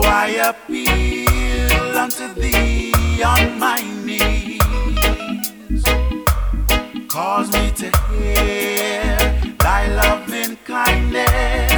I appeal unto thee on my knees. Cause me to hear thy loving kindness.